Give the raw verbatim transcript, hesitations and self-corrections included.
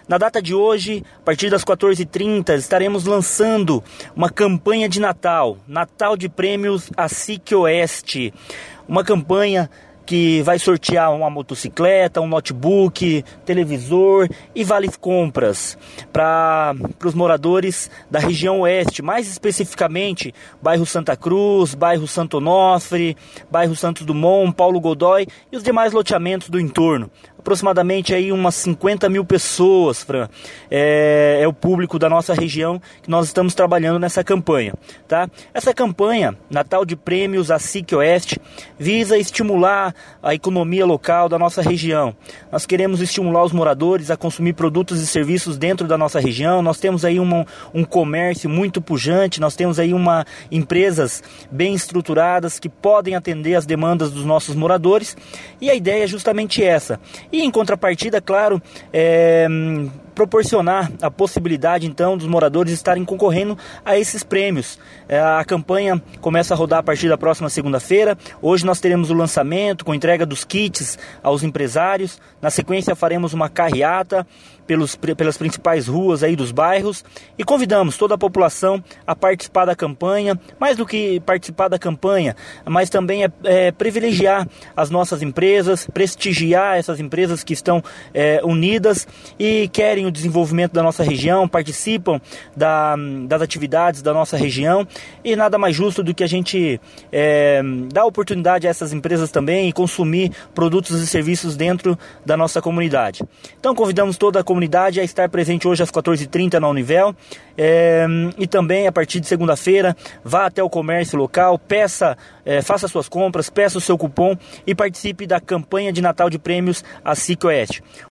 Na data de hoje, a partir das quatorze e trinta, estaremos lançando uma campanha de Natal, Natal de Prêmios A S I C Oeste, uma campanha que vai sortear uma motocicleta, um notebook, televisor e vale compras para os moradores da região oeste, mais especificamente bairro Santa Cruz, bairro Santo Onofre, bairro Santos Dumont, Paulo Godoy e os demais loteamentos do entorno. Aproximadamente aí umas cinquenta mil pessoas, Fran, é, é o público da nossa região que nós estamos trabalhando nessa campanha, tá? Essa campanha, Natal de Prêmios A S I C Oeste, visa estimular a economia local da nossa região. Nós queremos estimular os moradores a consumir produtos e serviços dentro da nossa região. Nós temos aí uma, um comércio muito pujante, nós temos aí uma, empresas bem estruturadas que podem atender as demandas dos nossos moradores, e a ideia é justamente essa. E em contrapartida, claro, é, proporcionar a possibilidade então dos moradores estarem concorrendo a esses prêmios. É, a campanha começa a rodar a partir da próxima segunda-feira. Hoje nós teremos o lançamento com entrega dos kits aos empresários. Na sequência faremos uma carreata pelos, pelas principais ruas aí dos bairros e convidamos toda a população a participar da campanha. Mais do que participar da campanha, mas também é, é privilegiar as nossas empresas, prestigiar essas empresas que estão é, unidas e querem o desenvolvimento da nossa região, participam da, das atividades da nossa região, e nada mais justo do que a gente é, dar oportunidade a essas empresas também e consumir produtos e serviços dentro da nossa comunidade. Então convidamos toda a comunidade a estar presente hoje às quatorze e trinta na Univel, é, e também a partir de segunda-feira vá até o comércio local, peça, é, faça suas compras, peça o seu cupom e participe da campanha de Natal de Prêmios A S I C Oeste.